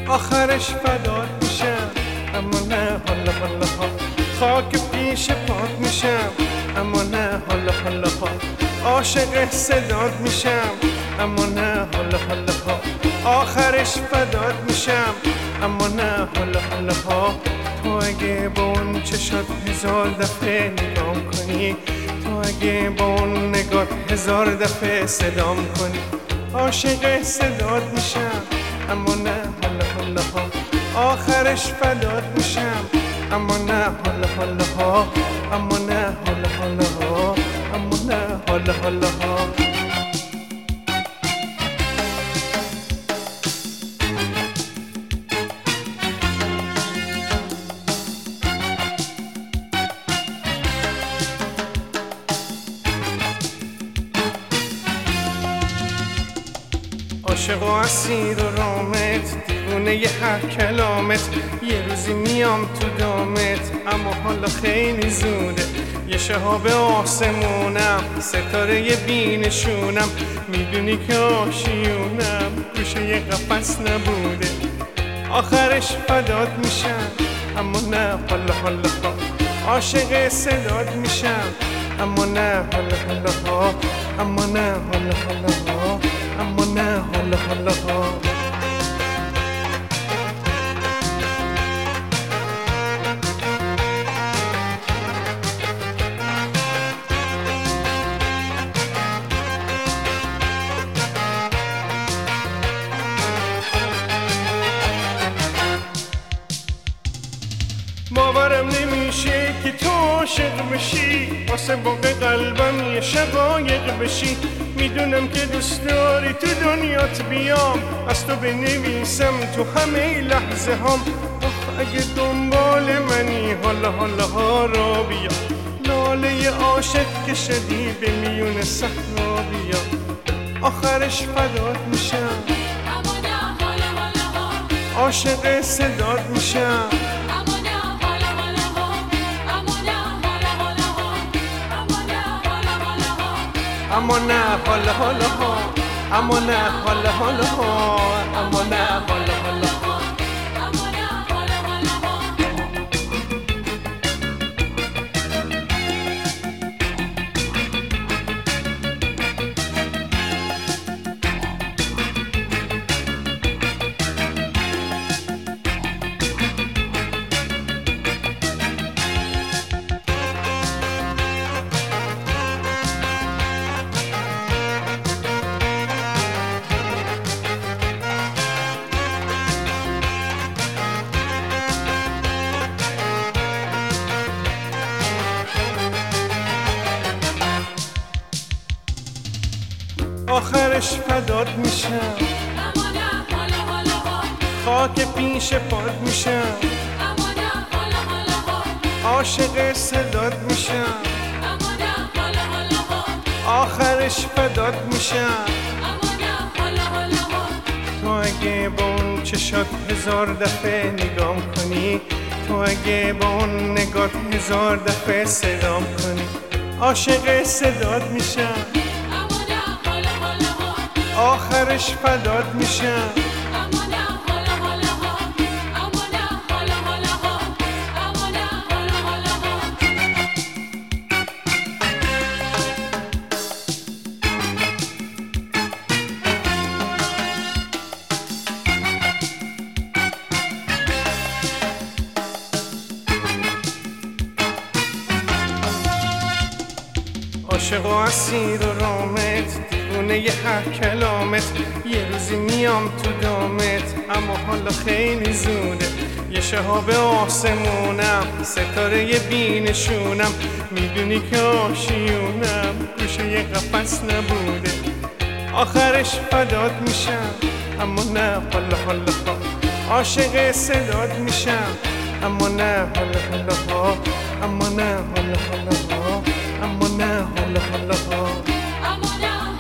آخرش فدات میشم اما نه حالا حالا ها. خاک پیش پات میشم اما نه حالا حالا ها. عاشق صدات میشم اما نه حالا حالا ها. آخرش فدات میشم اما نه حالا حالا ها. تو اگه با اون چشات 1000 دفعه نگام کنی، تو اگه با اون نگات 1000 دفعه صدام کنی، عاشق صدات میشم اما نه حالا حالا ها. آخرش فدات میشم اما نه حالا حالا ها. اما نه حالا حالا ها. اما نه حالا حالا ها. عاشق و اسیر و رامت، دیوونه ی هر کلامت. یه روزی میام تو دامت اما حالا خیلی زوده. یه شهاب آسمونم، ستاره ی بینشونم. میدونی که آشیونم گوشه ی قفس نبوده. آخرش فدات میشم اما نه حالا حالا ها. عاشق صدات میشم اما نه حالا حالا ها. اما نه حالا حالا ها. اما نه حالا حالا ها. باورم نمیشه که تو عاشق بشی، واسه باقی قلبم یه شقایق بشی. میدونم که دوست داری تو دنیات بیام، از تو بنویسم تو همه لحظه هام. اگه دنبال منی حالا حالا ها را بیا، لاله عاشق که شدی به میون صحرا بیا. آخرش فدات میشم اما نه حالا حالا ها. عاشق صدات میشم اما نه حالا حالا ها. اما نه حالا حالا ها. اما نه حالا حالا ها. اما نه حالا حالا ها. اما نه حالا حالا ها. اما نه حالا حالا ها. اما نه حالا حالا ها. آخرش فدات میشم اما نه حالا حالا ها. خاک پیش پات میشم اما نه حالا حالا ها. عاشق صدات میشم اما نه حالا حالا ها. آخرش فدات میشم اما نه حالا حالا ها. تو اگه با اون چشات 1000 دفعه نگام کنی، تو اگه با اون نگات 1000 دفعه صدام کنی، عاشق صدات میشم اما نه حالا حالا ها. آخرش فدات میشم اما نه حالا حالا ها. اما نه حالا حالا ها. اما نه حالا حالا ها. عاشق و اسیر و رامت، دیوونه ی هر کلامت. یه روزی میام تو دامت اما حالا خیلی زوده. یه شهاب آسمونم، ستاره ی بینشونم. میدونی که آشیونم گوشه ی قفس نبوده. آخرش فدات میشم اما نه حالا حالا ها. عاشق صدات میشم اما نه حالا حالا ها. اما نه حالا حالا ها. اما نه حالا حالا ها. اما نه